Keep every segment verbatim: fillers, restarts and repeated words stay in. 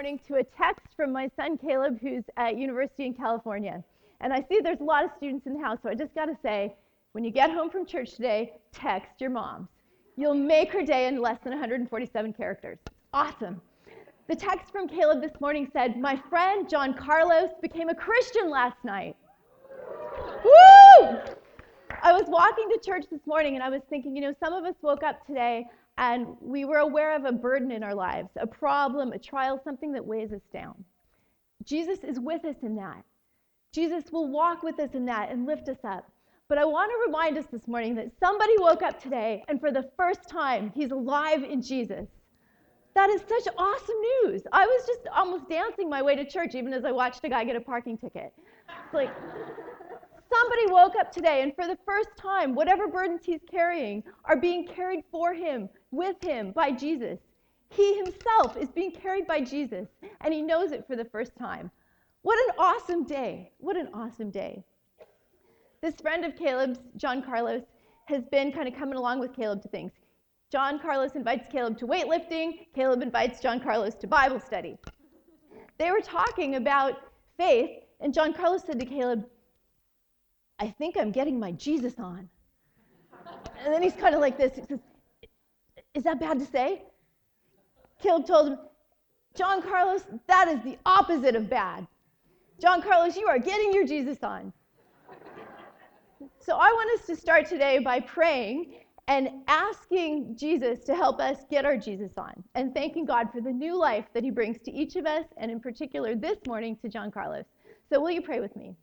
morning to a text from my son Caleb, who's at university in California. And I see there's a lot of students in the house, so I just got to say, when you get home from church today, text your moms. You'll make her day in less than one hundred forty-seven characters. Awesome. The text from Caleb this morning said, my friend John Carlos became a Christian last night. Woo! I was walking to church this morning and I was thinking, you know, some of us woke up today and we were aware of a burden in our lives, a problem, a trial, something that weighs us down. Jesus is with us in that. Jesus will walk with us in that and lift us up. But I want to remind us this morning that somebody woke up today and for the first time, he's alive in Jesus. That is such awesome news. I was just almost dancing my way to church even as I watched a guy get a parking ticket. It's like, somebody woke up today and for the first time, whatever burdens he's carrying are being carried for him, with him, by Jesus. He himself is being carried by Jesus, and he knows it for the first time. What an awesome day. What an awesome day. This friend of Caleb's, John Carlos, has been kind of coming along with Caleb to things. John Carlos invites Caleb to weightlifting. Caleb invites John Carlos to Bible study. They were talking about faith, and John Carlos said to Caleb, I think I'm getting my Jesus on. And then he's kind of like this. He says, is that bad to say? Caleb told him, John Carlos, that is the opposite of bad. John Carlos, you are getting your Jesus on. So I want us to start today by praying and asking Jesus to help us get our Jesus on, and thanking God for the new life that he brings to each of us, and in particular this morning to John Carlos. So will you pray with me?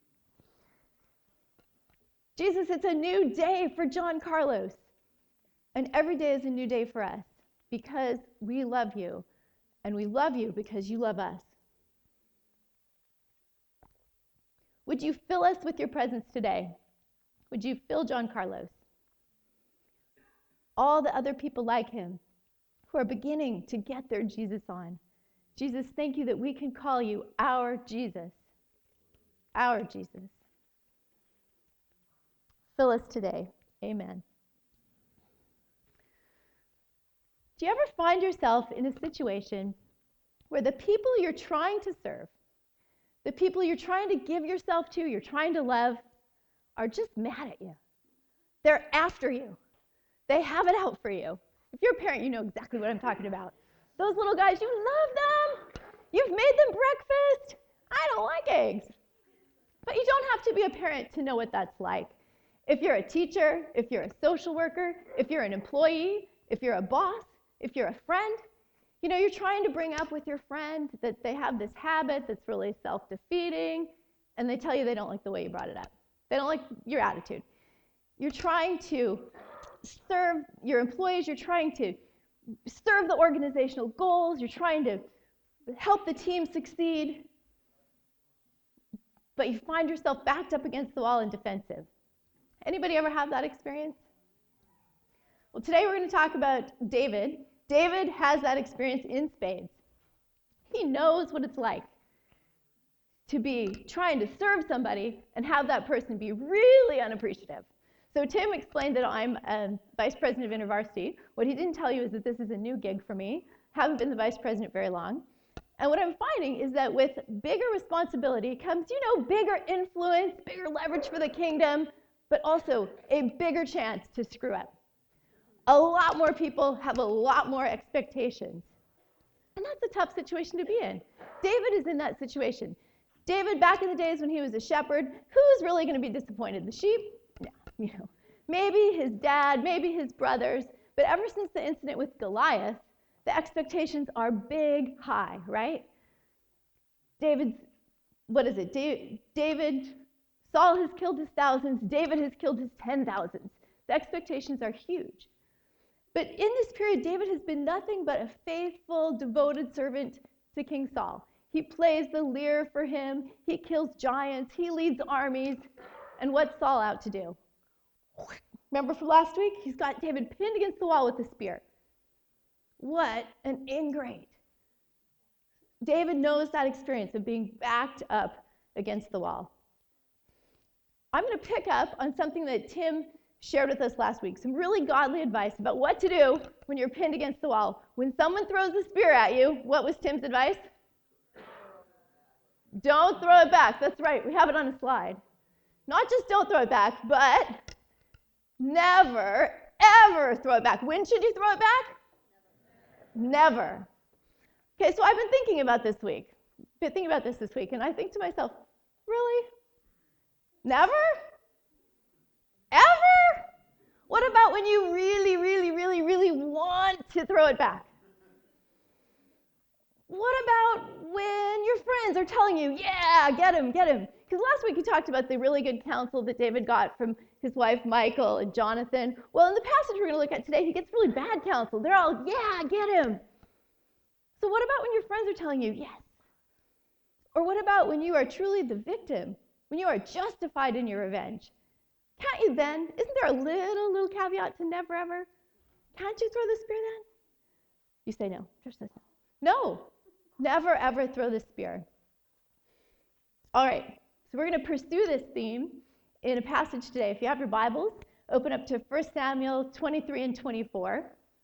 Jesus, it's a new day for John Carlos, and every day is a new day for us because we love you, and we love you because you love us. Would you fill us with your presence today? Would you fill John Carlos? All the other people like him who are beginning to get their Jesus on. Jesus, thank you that we can call you our Jesus. Our Jesus. Fill us today. Amen. Do you ever find yourself in a situation where the people you're trying to serve, the people you're trying to give yourself to, you're trying to love, are just mad at you? They're after you. They have it out for you. If you're a parent, you know exactly what I'm talking about. Those little guys, you love them. You've made them breakfast. I don't like eggs. But you don't have to be a parent to know what that's like. If you're a teacher, if you're a social worker, if you're an employee, if you're a boss, if you're a friend, you know, you're trying to bring up with your friend that they have this habit that's really self-defeating, and they tell you they don't like the way you brought it up. They don't like your attitude. You're trying to serve your employees, you're trying to serve the organizational goals, you're trying to help the team succeed, but you find yourself backed up against the wall and defensive. Anybody ever have that experience? Well, today we're going to talk about David. David has that experience in spades. He knows what it's like to be trying to serve somebody and have that person be really unappreciative. So Tim explained that I'm a vice president of InterVarsity. What he didn't tell you is that this is a new gig for me. Haven't been the vice president very long. And what I'm finding is that with bigger responsibility comes, you know, bigger influence, bigger leverage for the kingdom, but also a bigger chance to screw up. A lot more people have a lot more expectations. And that's a tough situation to be in. David is in that situation. David, back in the days when he was a shepherd, who's really going to be disappointed? The sheep? No, you know, maybe his dad, maybe his brothers. But ever since the incident with Goliath, the expectations are big, high, right? David's, what is it? David, David, Saul has killed his thousands. David has killed his ten thousands. The expectations are huge. But in this period, David has been nothing but a faithful, devoted servant to King Saul. He plays the lyre for him. He kills giants. He leads armies. And what's Saul out to do? Remember from last week? He's got David pinned against the wall with a spear. What an ingrate. David knows that experience of being backed up against the wall. I'm going to pick up on something that Tim shared with us last week some really godly advice about what to do when you're pinned against the wall. When someone throws a spear at you, what was Tim's advice? Don't throw it back. That's right. We have it on a slide. Not just don't throw it back, but never, ever throw it back. When should you throw it back? Never. Okay, so I've been thinking about this week. Been thinking about this this week, and I think to myself, really? Never? Ever? What about when you really, really, really, really want to throw it back? What about when your friends are telling you, yeah, get him, get him? Because last week you talked about the really good counsel that David got from his wife Michal and Jonathan. Well, in the passage we're going to look at today, he gets really bad counsel. They're all, yeah, get him. So what about when your friends are telling you, yes? Or what about when you are truly the victim, when you are justified in your revenge? Can't you then? Isn't there a little, little caveat to never ever? Can't you throw the spear then? You say no. Josh says no. No. Never ever throw the spear. All right. So we're going to pursue this theme in a passage today. If you have your Bibles, open up to First Samuel twenty-three and twenty-four.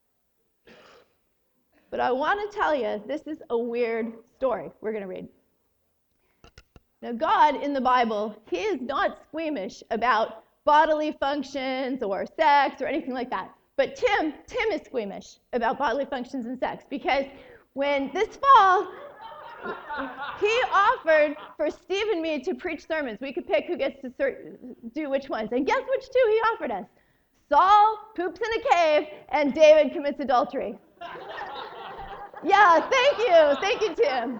But I want to tell you, this is a weird story we're going to read. Now, God in the Bible, he is not squeamish about bodily functions or sex or anything like that. But Tim, Tim is squeamish about bodily functions and sex because when this fall, he offered for Steve and me to preach sermons. We could pick who gets to ser- do which ones. And guess which two he offered us? Saul poops in a cave and David commits adultery. Yeah, thank you. Thank you, Tim.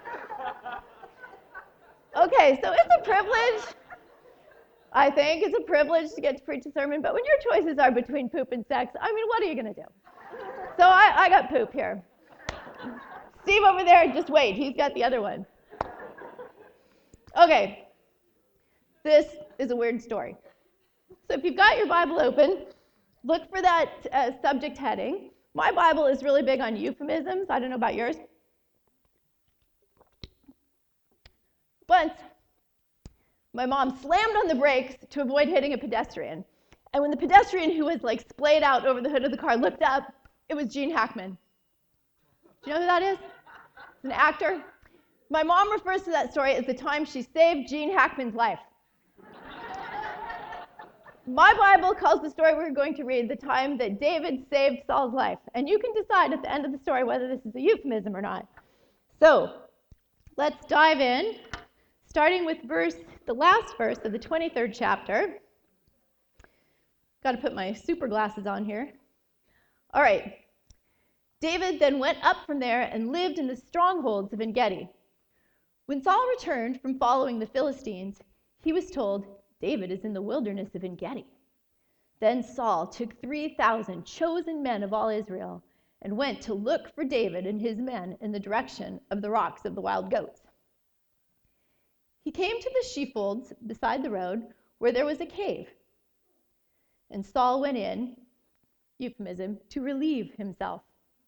Okay, so it's a privilege. I think it's a privilege to get to preach a sermon, but when your choices are between poop and sex, I mean, what are you going to do? So I, I got poop here. Steve over there, just wait. He's got the other one. Okay, this is a weird story. So if you've got your Bible open, look for that uh, subject heading. My Bible is really big on euphemisms. I don't know about yours. Once, my mom slammed on the brakes to avoid hitting a pedestrian. And when the pedestrian who was like splayed out over the hood of the car looked up, it was Gene Hackman. Do you know who that is? It's an actor. My mom refers to that story as the time she saved Gene Hackman's life. My Bible calls the story we're going to read the time that David saved Saul's life. And you can decide at the end of the story whether this is a euphemism or not. So, let's dive in, starting with verse, the last verse of the twenty-third chapter. Got to put my super glasses on here. All right. David then went up from there and lived in the strongholds of En-gedi. When Saul returned from following the Philistines, he was told, David is in the wilderness of En-gedi. Then Saul took three thousand chosen men of all Israel and went to look for David and his men in the direction of the rocks of the wild goats. He came to the sheepfolds beside the road where there was a cave. And Saul went in, euphemism, to relieve himself.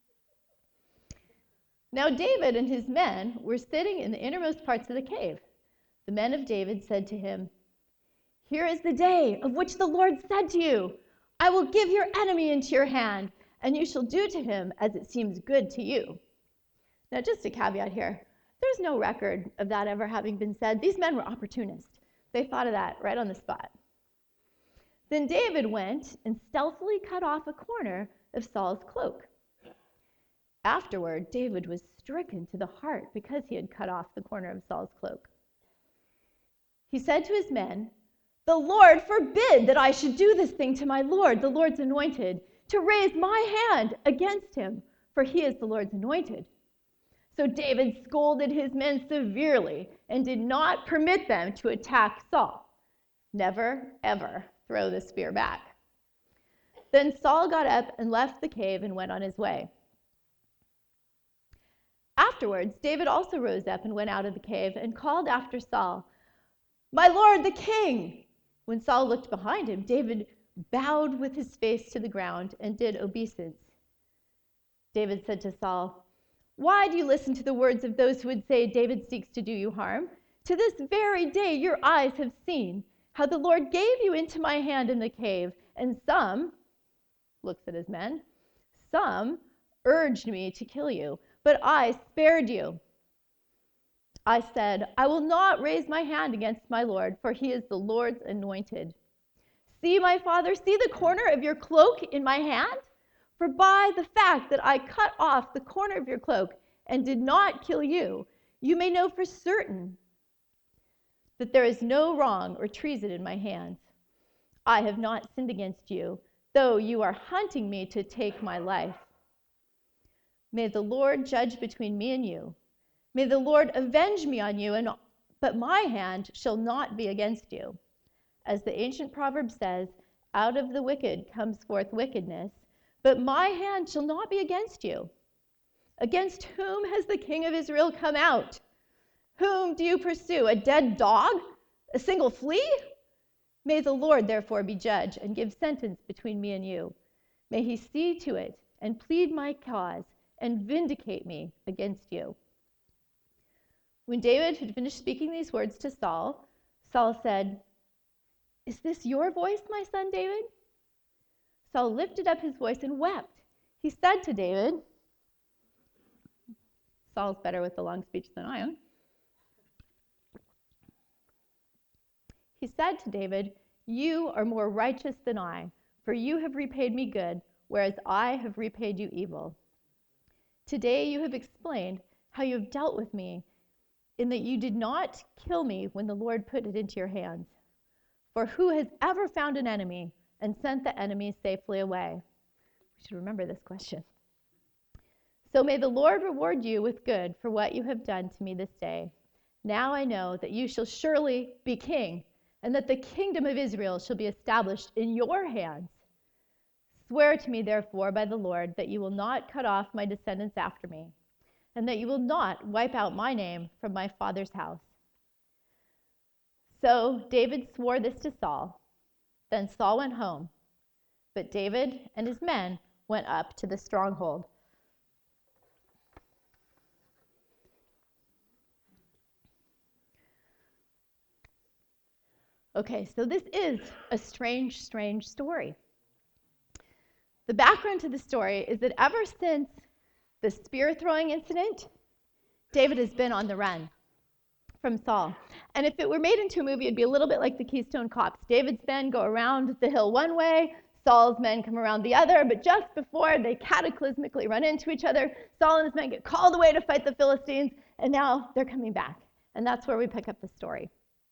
Now David and his men were sitting in the innermost parts of the cave. The men of David said to him, Here is the day of which the Lord said to you, I will give your enemy into your hand, and you shall do to him as it seems good to you. Now just a caveat here. There's no record of that ever having been said. These men were opportunists. They thought of that right on the spot. Then David went and stealthily cut off a corner of Saul's cloak. Afterward, David was stricken to the heart because he had cut off the corner of Saul's cloak. He said to his men, The Lord forbid that I should do this thing to my Lord, the Lord's anointed, to raise my hand against him, for he is the Lord's anointed. So David scolded his men severely and did not permit them to attack Saul. Never, ever throw the spear back. Then Saul got up and left the cave and went on his way. Afterwards, David also rose up and went out of the cave and called after Saul, My Lord, the king! When Saul looked behind him, David bowed with his face to the ground and did obeisance. David said to Saul, Why do you listen to the words of those who would say David seeks to do you harm? To this very day your eyes have seen how the Lord gave you into my hand in the cave, and some," looks at his men, "some urged me to kill you, but I spared you. I said, I will not raise my hand against my Lord, for he is the Lord's anointed. See, my father, see the corner of your cloak in my hand? For by the fact that I cut off the corner of your cloak and did not kill you, you may know for certain that there is no wrong or treason in my hands. I have not sinned against you, though you are hunting me to take my life. May the Lord judge between me and you. May the Lord avenge me on you, and but my hand shall not be against you. As the ancient proverb says, out of the wicked comes forth wickedness, but my hand shall not be against you. Against whom has the king of Israel come out? Whom do you pursue? A dead dog? A single flea? May the Lord therefore be judge and give sentence between me and you. May he see to it and plead my cause and vindicate me against you." When David had finished speaking these words to Saul, Saul said, "Is this your voice, my son David?" Saul lifted up his voice and wept. He said to David, Saul's better with the long speech than I am. He said to David, "You are more righteous than I, for you have repaid me good, whereas I have repaid you evil. Today you have explained how you have dealt with me, in that you did not kill me when the Lord put it into your hands. For who has ever found an enemy and sent the enemy safely away?" We should remember this question. "So may the Lord reward you with good for what you have done to me this day. Now I know that you shall surely be king, and that the kingdom of Israel shall be established in your hands. Swear to me, therefore, by the Lord, that you will not cut off my descendants after me, and that you will not wipe out my name from my father's house." So David swore this to Saul. Then Saul went home, but David and his men went up to the stronghold. Okay, so this is a strange, strange story. The background to the story is that ever since the spear-throwing incident, David has been on the run from Saul. And if it were made into a movie, it'd be a little bit like the Keystone Cops. David's men go around the hill one way, Saul's men come around the other, but just before they cataclysmically run into each other, Saul and his men get called away to fight the Philistines, and now they're coming back. And that's where we pick up the story.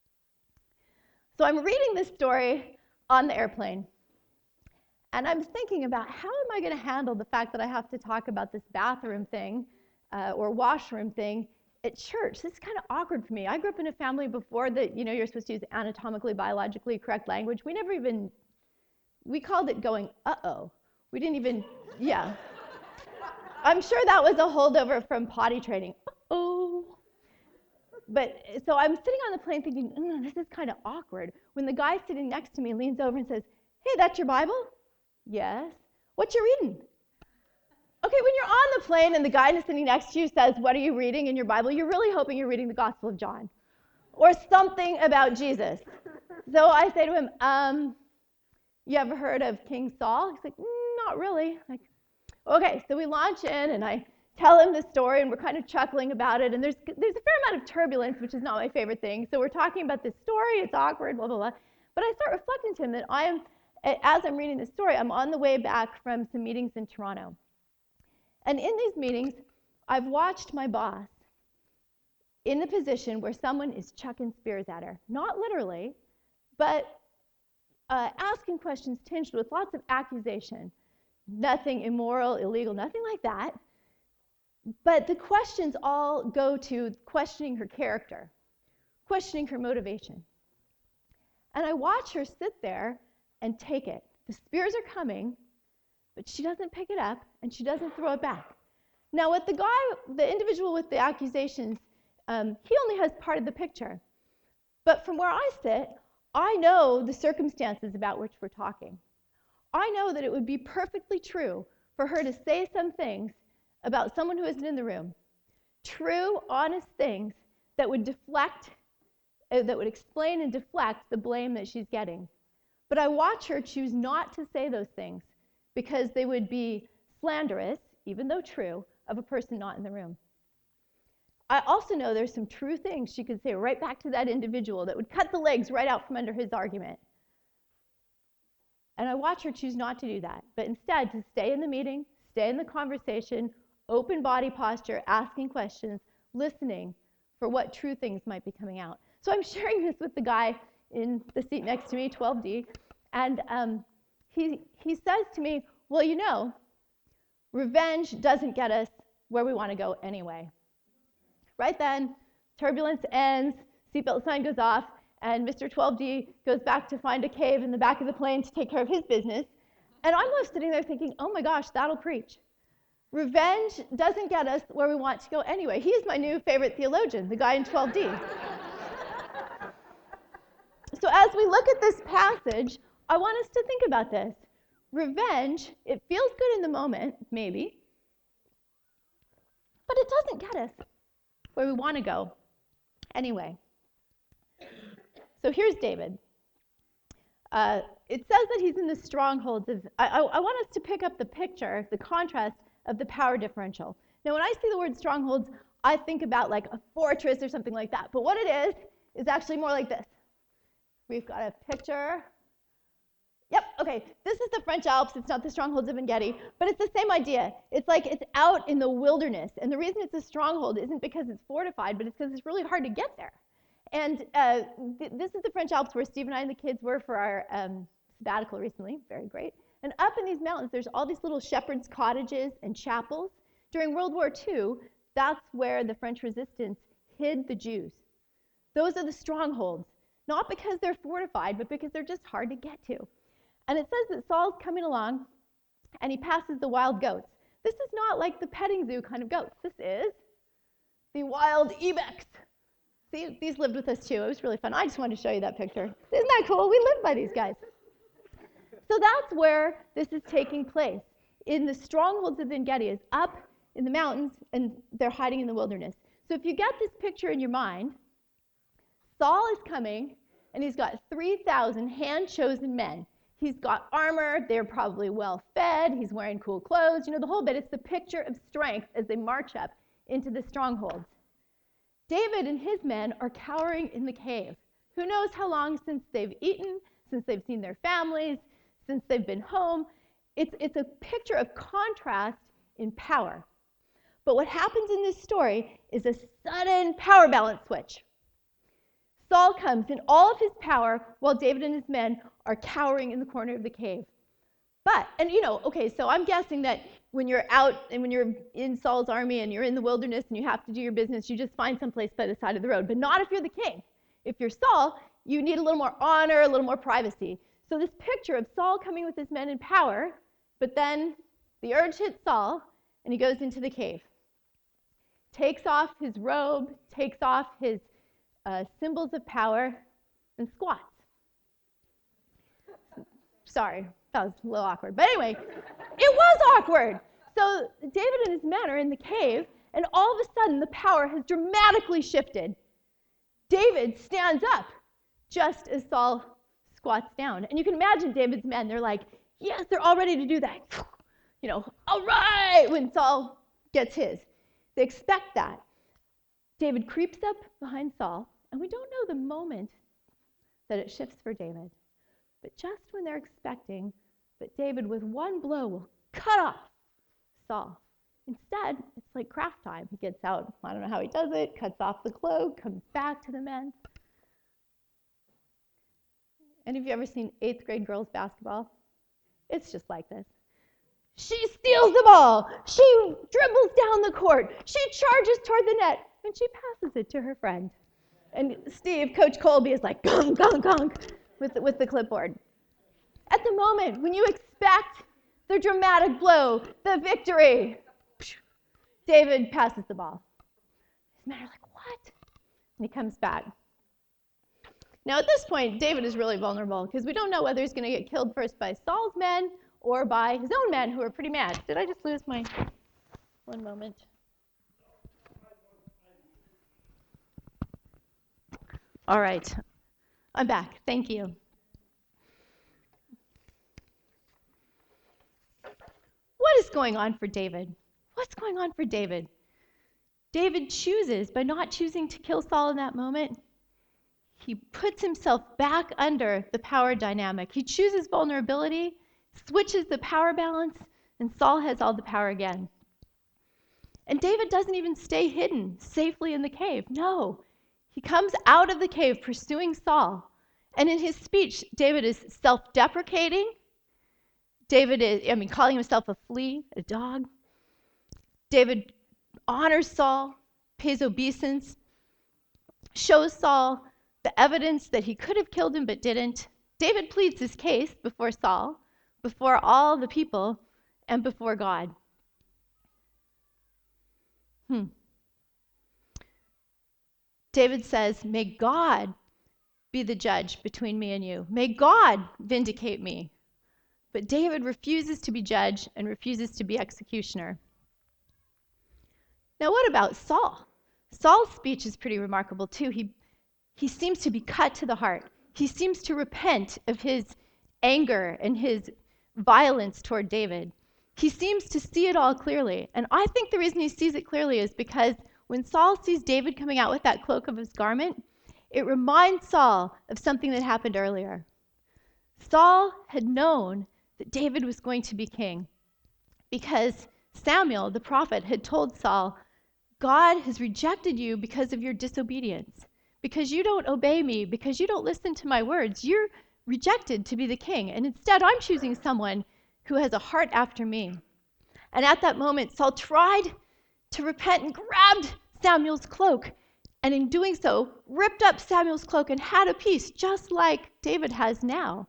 So I'm reading this story on the airplane, and I'm thinking about how am I going to handle the fact that I have to talk about this bathroom thing uh, or washroom thing at church. This is kind of awkward for me. I grew up in a family before that, you know, you're supposed to use anatomically, biologically correct language. We never even, we called it going, uh-oh. We didn't even, yeah. I'm sure that was a holdover from potty training. Uh-oh. But so I'm sitting on the plane thinking, mm, this is kind of awkward. When the guy sitting next to me leans over and says, "Hey, that's your Bible?" "Yes." "What you reading?" Okay, when you're on the plane and the guy sitting next to you says, "What are you reading in your Bible?" you're really hoping you're reading the Gospel of John or something about Jesus. So I say to him, um, "You ever heard of King Saul?" He's like, mm, "Not really." I'm like, okay, so we launch in and I tell him the story and we're kind of chuckling about it, and there's there's a fair amount of turbulence, which is not my favorite thing. So we're talking about this story, it's awkward, blah, blah, blah. But I start reflecting to him that I am, as I'm reading this story, I'm on the way back from some meetings in Toronto. And in these meetings, I've watched my boss in the position where someone is chucking spears at her. Not literally, but uh, asking questions tinged with lots of accusation. Nothing immoral, illegal, nothing like that. But the questions all go to questioning her character, questioning her motivation. And I watch her sit there and take it. The spears are coming, but she doesn't pick it up, and she doesn't throw it back. Now, with the guy, the individual with the accusations, um, he only has part of the picture. But from where I sit, I know the circumstances about which we're talking. I know that it would be perfectly true for her to say some things about someone who isn't in the room. True, honest things that would deflect, uh, that would explain and deflect the blame that she's getting. But I watch her choose not to say those things because they would be slanderous, even though true, of a person not in the room. I also know there's some true things she could say right back to that individual that would cut the legs right out from under his argument. And I watch her choose not to do that, but instead to stay in the meeting, stay in the conversation, open body posture, asking questions, listening for what true things might be coming out. So I'm sharing this with the guy in the seat next to me, twelve D, and um, he, he says to me, well, you know, revenge doesn't get us where we want to go anyway. Right then, turbulence ends, seatbelt sign goes off, and Mister twelve D goes back to find a cave in the back of the plane to take care of his business. And I'm left sitting there thinking, oh my gosh, that'll preach. Revenge doesn't get us where we want to go anyway. He's my new favorite theologian, the guy in twelve D. So as we look at this passage, I want us to think about this. Revenge, it feels good in the moment, maybe, but it doesn't get us where we want to go anyway. So here's David. Uh, it says that he's in the strongholds of, I, I, I want us to pick up the picture, the contrast of the power differential. Now when I see the word strongholds, I think about like a fortress or something like that, but what it is, is actually more like this. We've got a picture. Yep, okay, this is the French Alps, it's not the strongholds of Engedi, but it's the same idea. It's like it's out in the wilderness, and the reason it's a stronghold isn't because it's fortified, but it's because it's really hard to get there. And uh, th- this is the French Alps where Steve and I and the kids were for our um, sabbatical recently, very great. And up in these mountains, there's all these little shepherds' cottages and chapels. During World War Two, that's where the French resistance hid the Jews. Those are the strongholds, not because they're fortified, but because they're just hard to get to. And it says that Saul's coming along, and he passes the wild goats. This is not like the petting zoo kind of goats. This is the wild ibex. See, these lived with us too. It was really fun. I just wanted to show you that picture. Isn't that cool? We live by these guys. So that's where this is taking place. In the strongholds of Engedi, is up in the mountains, and they're hiding in the wilderness. So if you get this picture in your mind, Saul is coming, and he's got three thousand hand-chosen men. He's got armor, they're probably well-fed, he's wearing cool clothes, you know, the whole bit. It's the picture of strength as they march up into the strongholds. David and his men are cowering in the cave. Who knows how long since they've eaten, since they've seen their families, since they've been home. It's, it's a picture of contrast in power. But what happens in this story is a sudden power balance switch. Saul comes in all of his power while David and his men are cowering in the corner of the cave. But, and you know, okay, so I'm guessing that when you're out and when you're in Saul's army and you're in the wilderness and you have to do your business, you just find someplace by the side of the road. But not if you're the king. If you're Saul, you need a little more honor, a little more privacy. So this picture of Saul coming with his men in power, but then the urge hits Saul and he goes into the cave. Takes off his robe, takes off his uh, symbols of power, and squats. Sorry, that was a little awkward. But anyway, it was awkward. So David and his men are in the cave, and all of a sudden the power has dramatically shifted. David stands up just as Saul squats down. And you can imagine David's men, they're like, yes, they're all ready to do that. You know, all right, when Saul gets his. They expect that. David creeps up behind Saul, and we don't know the moment that it shifts for David. But just when they're expecting that David, with one blow, will cut off Saul, instead, it's like craft time. He gets out, I don't know how he does it, cuts off the cloak, comes back to the men. Any of you ever seen eighth grade girls basketball? It's just like this. She steals the ball. She dribbles down the court. She charges toward the net, and she passes it to her friend. And Steve, Coach Colby, is like, gong, gong, gong, with the, with the clipboard. At the moment when you expect the dramatic blow, the victory, David passes the ball. His men are like, what? And he comes back. Now at this point, David is really vulnerable because we don't know whether he's going to get killed first by Saul's men or by his own men who are pretty mad. Did I just lose my... One moment. All right. I'm back. Thank you. going on for David? What's going on for David? David chooses, by not choosing to kill Saul in that moment, he puts himself back under the power dynamic. He chooses vulnerability, switches the power balance, and Saul has all the power again. And David doesn't even stay hidden safely in the cave. No, he comes out of the cave pursuing Saul. And in his speech, David is self-deprecating. David is, I mean, calling himself a flea, a dog. David honors Saul, pays obeisance, shows Saul the evidence that he could have killed him but didn't. David pleads his case before Saul, before all the people, and before God. Hmm. David says, may God be the judge between me and you. May God vindicate me. But David refuses to be judge and refuses to be executioner. Now, what about Saul? Saul's speech is pretty remarkable, too. He, he seems to be cut to the heart. He seems to repent of his anger and his violence toward David. He seems to see it all clearly. And I think the reason he sees it clearly is because when Saul sees David coming out with that cloak of his garment, it reminds Saul of something that happened earlier. Saul had known that David was going to be king because Samuel, the prophet, had told Saul, God has rejected you because of your disobedience, because you don't obey me, because you don't listen to my words. You're rejected to be the king, and instead I'm choosing someone who has a heart after me. And at that moment, Saul tried to repent and grabbed Samuel's cloak, and in doing so, ripped up Samuel's cloak and had a piece just like David has now.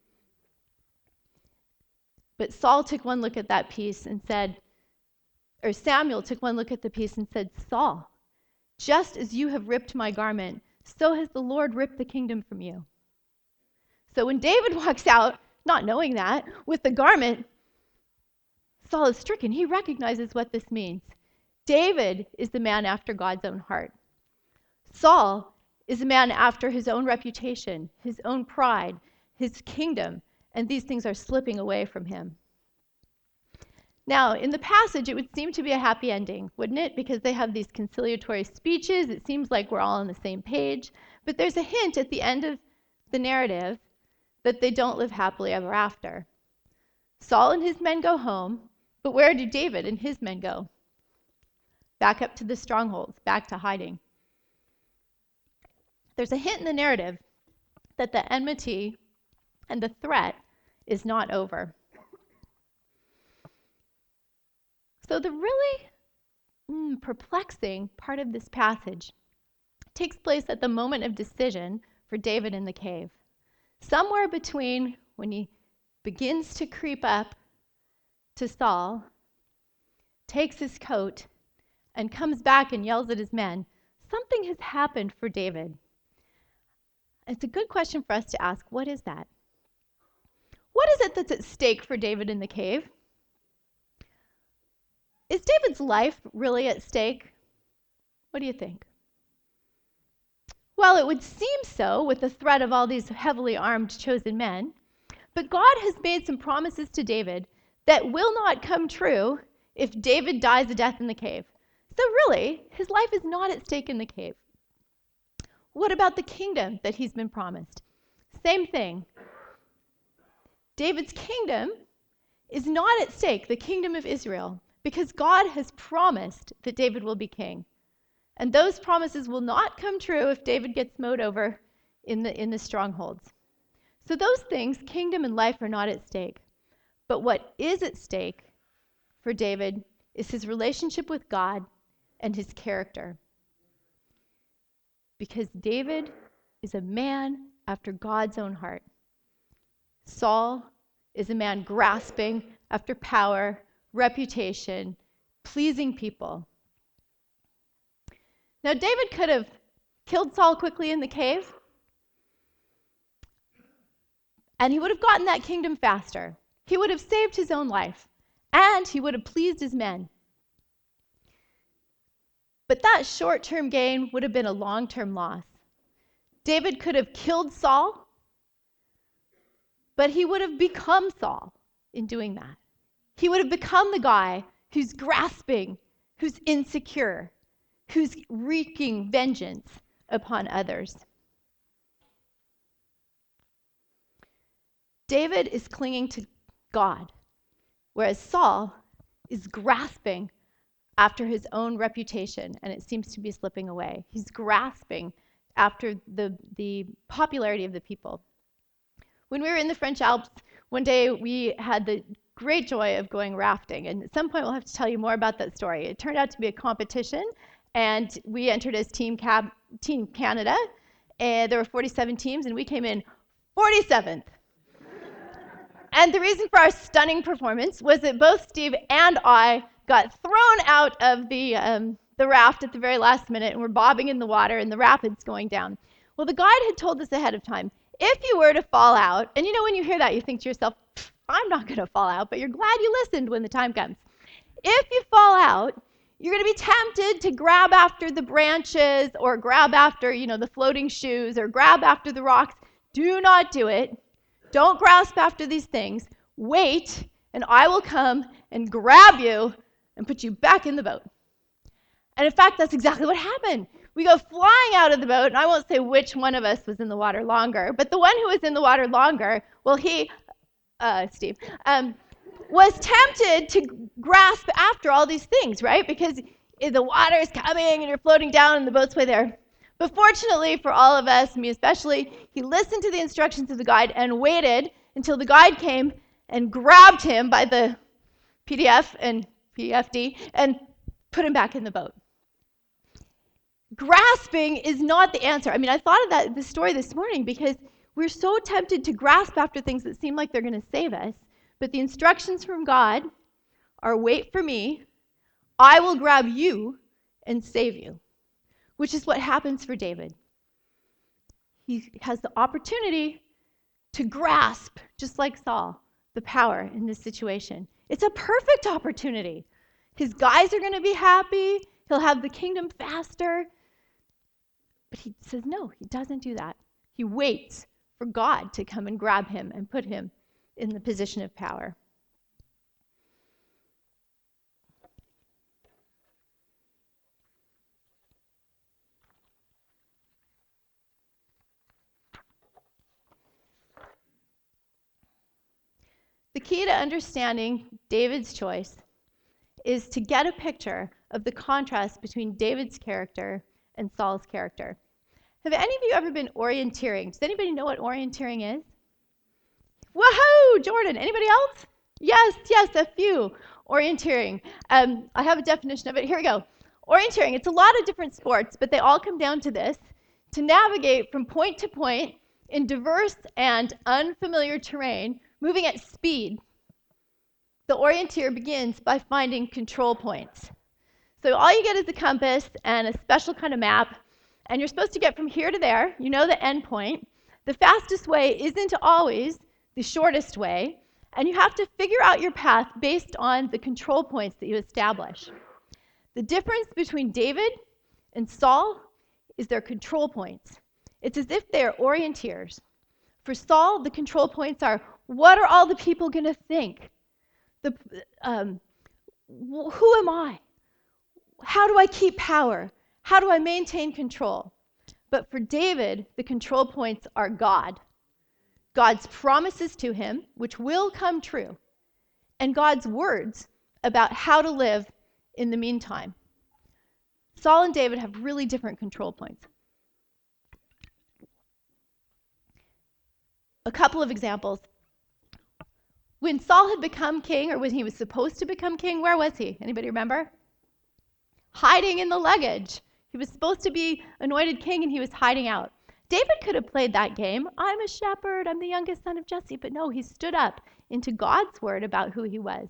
But Saul took one look at that piece and said, or Samuel took one look at the piece and said, Saul, just as you have ripped my garment, so has the Lord ripped the kingdom from you. So when David walks out, not knowing that, with the garment, Saul is stricken. He recognizes what this means. David is the man after God's own heart. Saul is a man after his own reputation, his own pride, his kingdom, and these things are slipping away from him. Now, in the passage, it would seem to be a happy ending, wouldn't it? Because they have these conciliatory speeches. It seems like we're all on the same page. But there's a hint at the end of the narrative that they don't live happily ever after. Saul and his men go home, but where do David and his men go? Back up to the strongholds, back to hiding. There's a hint in the narrative that the enmity and the threat is not over. So the really mm, perplexing part of this passage takes place at the moment of decision for David in the cave. Somewhere between when he begins to creep up to Saul, takes his coat, and comes back and yells at his men, something has happened for David. It's a good question for us to ask, what is that? What is it that's at stake for David in the cave? Is David's life really at stake? What do you think? Well, it would seem so with the threat of all these heavily armed chosen men, but God has made some promises to David that will not come true if David dies a death in the cave. So really, his life is not at stake in the cave. What about the kingdom that he's been promised? Same thing. David's kingdom is not at stake, the kingdom of Israel, because God has promised that David will be king. And those promises will not come true if David gets mowed over in the, in the strongholds. So those things, kingdom and life, are not at stake. But what is at stake for David is his relationship with God and his character. Because David is a man after God's own heart. Saul is a man grasping after power, reputation, pleasing people. Now, David could have killed Saul quickly in the cave, and he would have gotten that kingdom faster. He would have saved his own life, and he would have pleased his men. But that short-term gain would have been a long-term loss. David could have killed Saul, but he would have become Saul in doing that. he would have become the guy who's grasping, who's insecure, who's wreaking vengeance upon others. David is clinging to God, whereas Saul is grasping after his own reputation, and it seems to be slipping away. He's grasping after the, the popularity of the people. When we were in the French Alps, one day we had the great joy of going rafting, and at some point we'll have to tell you more about that story. It turned out to be a competition, and we entered as Team, Cab- Team Canada, and there were forty-seven teams, and we came in forty-seventh. And the reason for our stunning performance was that both Steve and I got thrown out of the, um, the raft at the very last minute, and we're bobbing in the water and the rapids going down. Well, the guide had told us ahead of time, if you were to fall out, and you know when you hear that, you think to yourself, I'm not going to fall out, but you're glad you listened when the time comes. If you fall out, you're going to be tempted to grab after the branches or grab after, you know, the floating shoes or grab after the rocks. Do not do it. Don't grasp after these things. Wait, and I will come and grab you and put you back in the boat. And in fact, that's exactly what happened. We go flying out of the boat, and I won't say which one of us was in the water longer, but the one who was in the water longer, well, he, uh, Steve, um, was tempted to grasp after all these things, right? Because the water is coming, and you're floating down, and the boat's way there. But fortunately for all of us, me especially, he listened to the instructions of the guide and waited until the guide came and grabbed him by the P D F and P F D and put him back in the boat. Grasping is not the answer. I mean, I thought of that this story this morning because we're so tempted to grasp after things that seem like they're going to save us, but the instructions from God are wait for me, I will grab you and save you, which is what happens for David. He has the opportunity to grasp, just like Saul, the power in this situation. It's a perfect opportunity. His guys are going to be happy. He'll have the kingdom faster. But he says no, he doesn't do that. He waits for God to come and grab him and put him in the position of power. The key to understanding David's choice is to get a picture of the contrast between David's character and Saul's character. Have any of you ever been orienteering? Does anybody know what orienteering is? Woohoo, Jordan. Anybody else? Yes, yes, a few. Orienteering. Um, I have a definition of it. Here we go. Orienteering, it's a lot of different sports, but they all come down to this: to navigate from point to point in diverse and unfamiliar terrain, moving at speed. The orienteer begins by finding control points. So all you get is a compass and a special kind of map, and you're supposed to get from here to there. You know the end point. The fastest way isn't always the shortest way, and you have to figure out your path based on the control points that you establish. The difference between David and Saul is their control points. It's as if they're orienteers. For Saul, the control points are, what are all the people going to think? The, um, who am I? How do I keep power? How do I maintain control? But for David, the control points are God. God's promises to him, which will come true, and God's words about how to live in the meantime. Saul and David have really different control points. A couple of examples. When Saul had become king, or when he was supposed to become king, where was he? Anybody remember? Hiding in the luggage. He was supposed to be anointed king, and he was hiding out. David could have played that game. I'm a shepherd. I'm the youngest son of Jesse. But no, he stood up into God's word about who he was.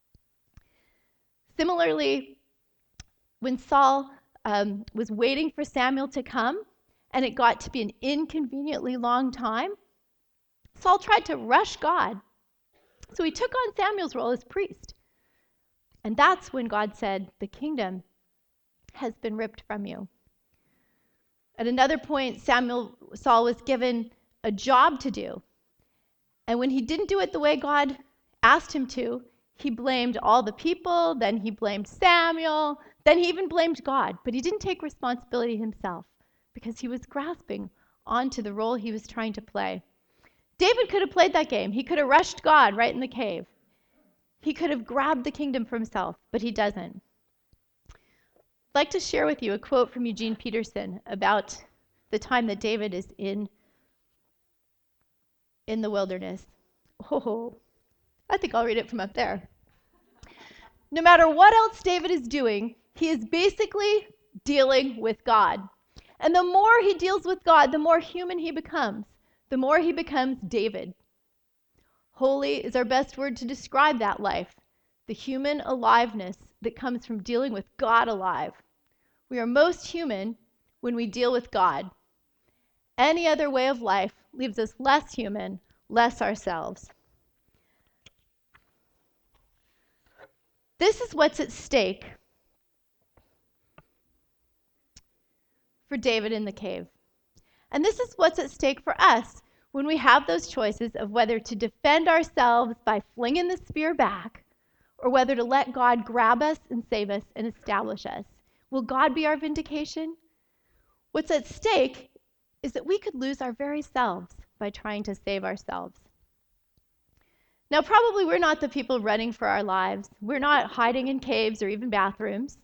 Similarly, when Saul um, was waiting for Samuel to come, and it got to be an inconveniently long time, Saul tried to rush God. So he took on Samuel's role as priest. And that's when God said, the kingdom has been ripped from you. At another point, Samuel, Saul was given a job to do. And when he didn't do it the way God asked him to, He blamed all the people, then he blamed Samuel, then he even blamed God, but he didn't take responsibility himself because he was grasping onto the role he was trying to play. David could have played that game. He could have rushed God right in the cave. He could have grabbed the kingdom for himself, but he doesn't. I'd like to share with you a quote from Eugene Peterson about the time that David is in, in the wilderness. Oh, I think I'll read it from up there. No matter what else David is doing, he is basically dealing with God. And the more he deals with God, the more human he becomes, the more he becomes David. Holy is our best word to describe that life, the human aliveness that comes from dealing with God alive. We are most human when we deal with God. Any other way of life leaves us less human, less ourselves. This is what's at stake for David in the cave. And this is what's at stake for us when we have those choices of whether to defend ourselves by flinging the spear back or whether to let God grab us and save us and establish us. Will God be our vindication? What's at stake is that we could lose our very selves by trying to save ourselves. Now, probably we're not the people running for our lives. We're not hiding in caves or even bathrooms.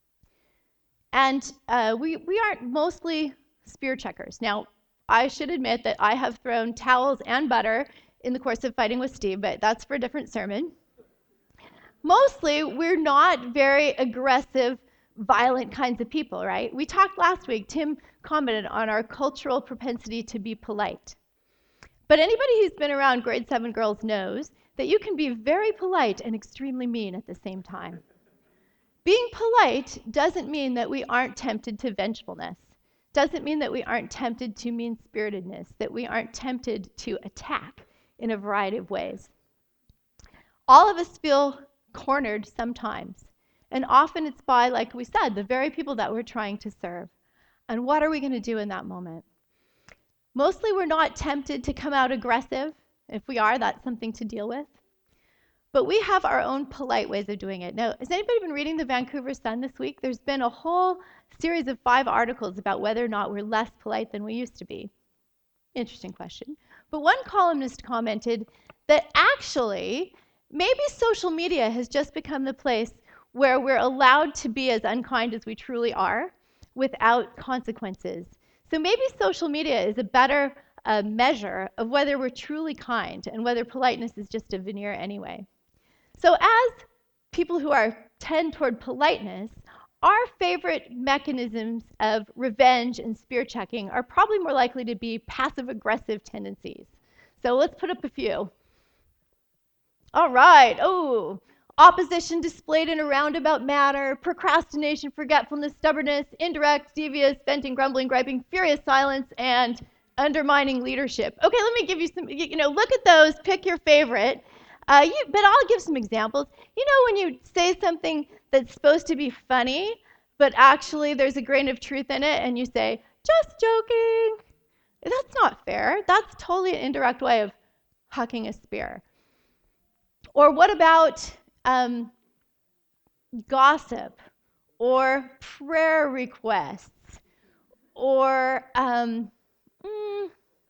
And uh, we, we aren't mostly spear checkers. Now, I should admit that I have thrown towels and butter in the course of fighting with Steve, but that's for a different sermon. Mostly, we're not very aggressive, violent kinds of people, right? We talked last week, Tim commented on our cultural propensity to be polite. But anybody who's been around grade seven girls knows that you can be very polite and extremely mean at the same time. Being polite doesn't mean that we aren't tempted to vengefulness. Doesn't mean that we aren't tempted to mean-spiritedness, that we aren't tempted to attack in a variety of ways. All of us feel cornered sometimes, and often it's by, like we said, the very people that we're trying to serve. And what are we going to do in that moment? Mostly we're not tempted to come out aggressive. If we are, that's something to deal with. But we have our own polite ways of doing it. Now, has anybody been reading the Vancouver Sun this week? There's been a whole series of five articles about whether or not we're less polite than we used to be. Interesting question. But one columnist commented that actually, maybe social media has just become the place where we're allowed to be as unkind as we truly are without consequences. So maybe social media is a better uh, measure of whether we're truly kind and whether politeness is just a veneer anyway. So as people who are tend toward politeness, our favorite mechanisms of revenge and spear checking are probably more likely to be passive-aggressive tendencies. So let's put up a few. All right. Oh, opposition displayed in a roundabout manner, procrastination, forgetfulness, stubbornness, indirect, devious, venting, grumbling, griping, furious silence, and undermining leadership. Okay, let me give you some, you know, look at those, pick your favorite. Uh, you, but I'll give some examples. You know when you say something that's supposed to be funny, but actually there's a grain of truth in it, and you say, just joking. That's not fair. That's totally an indirect way of hucking a spear. Or what about um, gossip, or prayer requests, or um, mm,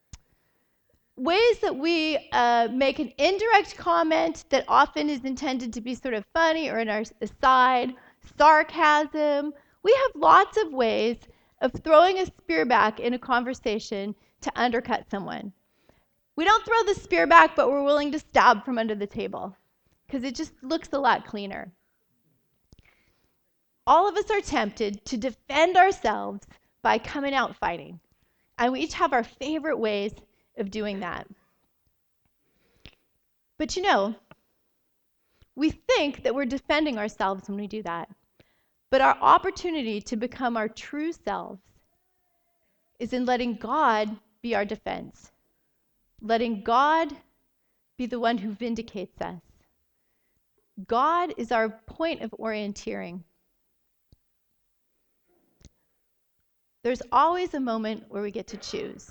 ways that we uh, make an indirect comment that often is intended to be sort of funny or in our aside, sarcasm. We have lots of ways of throwing a spear back in a conversation to undercut someone. We don't throw the spear back, but we're willing to stab from under the table because it just looks a lot cleaner. All of us are tempted to defend ourselves by coming out fighting. And we each have our favorite ways of doing that. But you know, we think that we're defending ourselves when we do that. But our opportunity to become our true selves is in letting God be our defense. Letting God be the one who vindicates us. God is our point of orienteering. There's always a moment where we get to choose.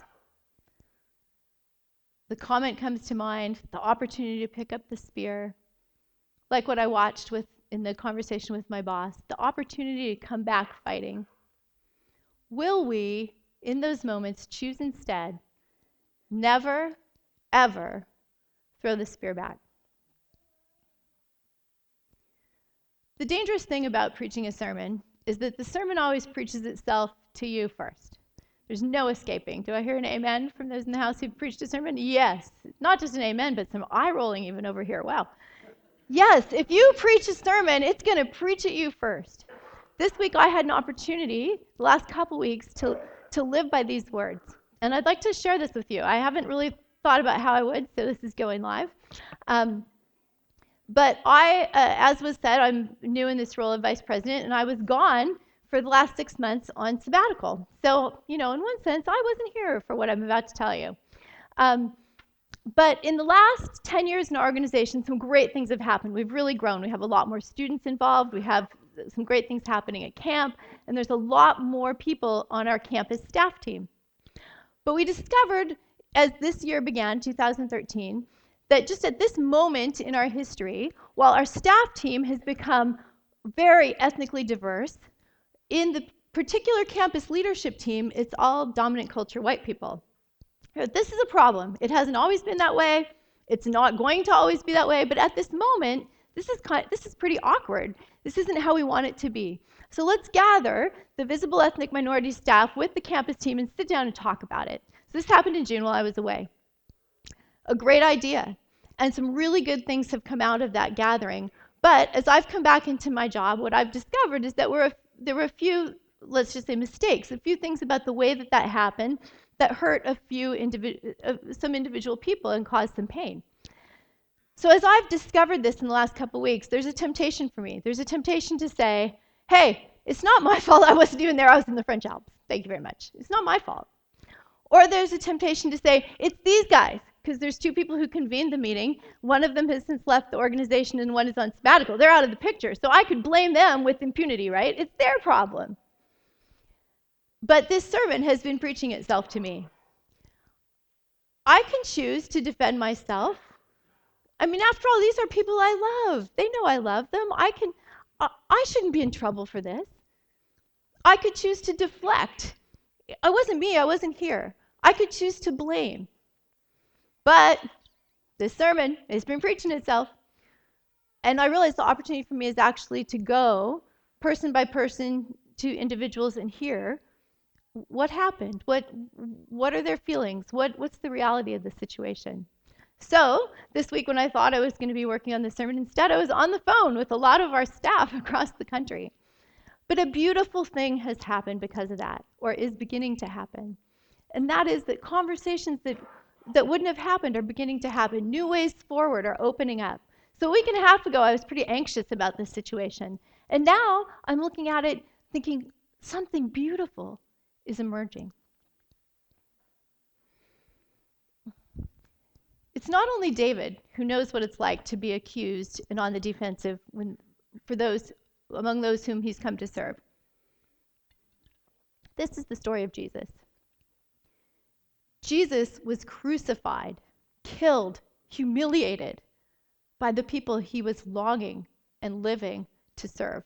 The comment comes to mind, the opportunity to pick up the spear. like what I watched with in the conversation with my boss, the opportunity to come back fighting? Will we, in those moments, choose instead never, ever throw the spear back? The dangerous thing about preaching a sermon is that the sermon always preaches itself to you first. There's no escaping. Do I hear an amen from those in the house who've preached a sermon? Yes. Not just an amen, but some eye rolling even over here. Wow. Yes, if you preach a sermon, it's going to preach at you first. This week I had an opportunity, the last couple weeks, to, to live by these words. And I'd like to share this with you. I haven't really thought about how I would, so this is going live. Um, but I, uh, as was said, I'm new in this role of vice president, and I was gone for the last six months on sabbatical. So, you know, in one sense, I wasn't here for what I'm about to tell you. Um, but in the last ten years in our organization, some great things have happened. We've really grown. We have a lot more students involved. We have some great things happening at camp, and there's a lot more people on our campus staff team. But we discovered, as this year began, two thousand thirteen, that just at this moment in our history, while our staff team has become very ethnically diverse, in the particular campus leadership team, it's all dominant culture white people. This is a problem. It hasn't always been that way. It's not going to always be that way, but at this moment, this is kind of, this is pretty awkward. This isn't how we want it to be. So let's gather the visible ethnic minority staff with the campus team and sit down and talk about it. So this happened in June while I was away. A great idea. And some really good things have come out of that gathering. But as I've come back into my job, what I've discovered is that we're a, there were a few, let's just say mistakes, a few things about the way that that happened that hurt a few individ- uh, some individual people and caused some pain. So as I've discovered this in the last couple weeks, there's a temptation for me. There's a temptation to say, hey, it's not my fault I wasn't even there, I was in the French Alps. Thank you very much. It's not my fault. Or there's a temptation to say, it's these guys, because there's two people who convened the meeting. One of them has since left the organization and one is on sabbatical. They're out of the picture. So I could blame them with impunity, right? It's their problem. But this sermon has been preaching itself to me. I can choose to defend myself. I mean, after all, these are people I love. They know I love them. I can, uh, I shouldn't be in trouble for this. I could choose to deflect. It wasn't me. I wasn't here. I could choose to blame. But this sermon has been preaching itself. And I realize the opportunity for me is actually to go person by person to individuals and hear what happened, what what are their feelings, what what's the reality of the situation. So this week when I thought I was going to be working on this sermon, instead I was on the phone with a lot of our staff across the country. But a beautiful thing has happened because of that, or is beginning to happen. And that is that conversations that, that wouldn't have happened are beginning to happen. New ways forward are opening up. So a week and a half ago, I was pretty anxious about this situation. And now I'm looking at it thinking something beautiful is emerging. It's not only David who knows what it's like to be accused and on the defensive when, for those among those whom he's come to serve. This is the story of Jesus. Jesus was crucified, killed, humiliated by the people he was longing and living to serve.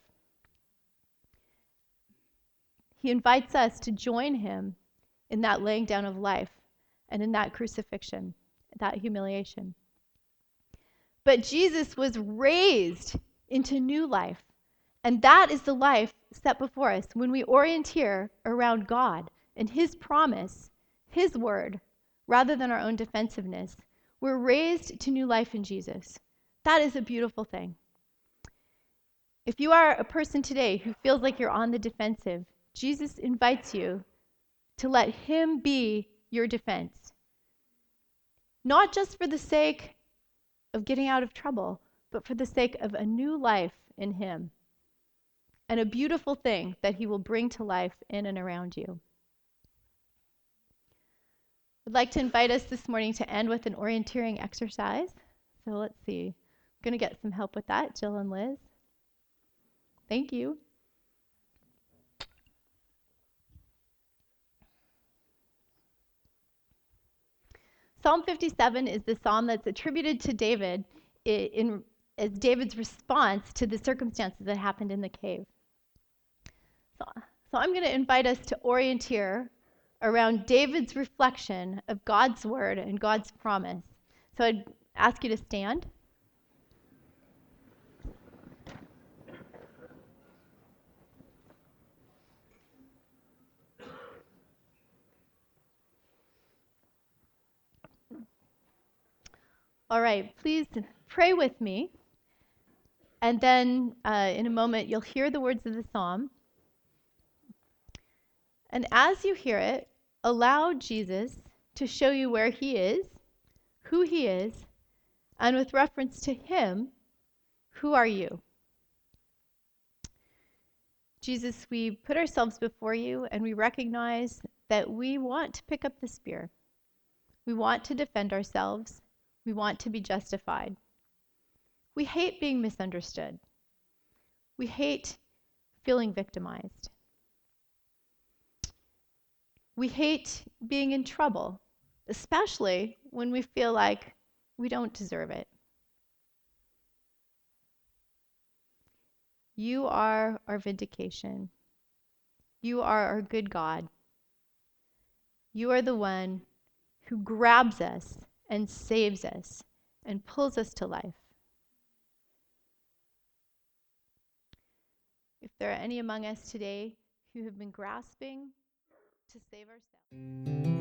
He invites us to join him in that laying down of life and in that crucifixion, that humiliation. But Jesus was raised into new life, and that is the life set before us when we orienteer around God and his promise, his word, rather than our own defensiveness. We're raised to new life in Jesus. That is a beautiful thing. If you are a person today who feels like you're on the defensive, Jesus invites you to let him be your defense. Not just for the sake of getting out of trouble, but for the sake of a new life in him and a beautiful thing that he will bring to life in and around you. I'd like to invite us this morning to end with an orienteering exercise. So let's see. I'm going to get some help with that, Jill and Liz. Thank you. Psalm fifty-seven is the psalm that's attributed to David in, is David's response to the circumstances that happened in the cave. So, so I'm going to invite us to orienteer around David's reflection of God's word and God's promise. So I'd ask you to stand. All right, please pray with me. And then uh, in a moment, you'll hear the words of the psalm. And as you hear it, allow Jesus to show you where he is, who he is, and with reference to him, who are you? Jesus, we put ourselves before you and we recognize that we want to pick up the spear. We want to defend ourselves. We want to be justified. We hate being misunderstood. We hate feeling victimized. We hate being in trouble, especially when we feel like we don't deserve it. You are our vindication. You are our good God. You are the one who grabs us and saves us and pulls us to life. If there are any among us today who have been grasping to save ourselves,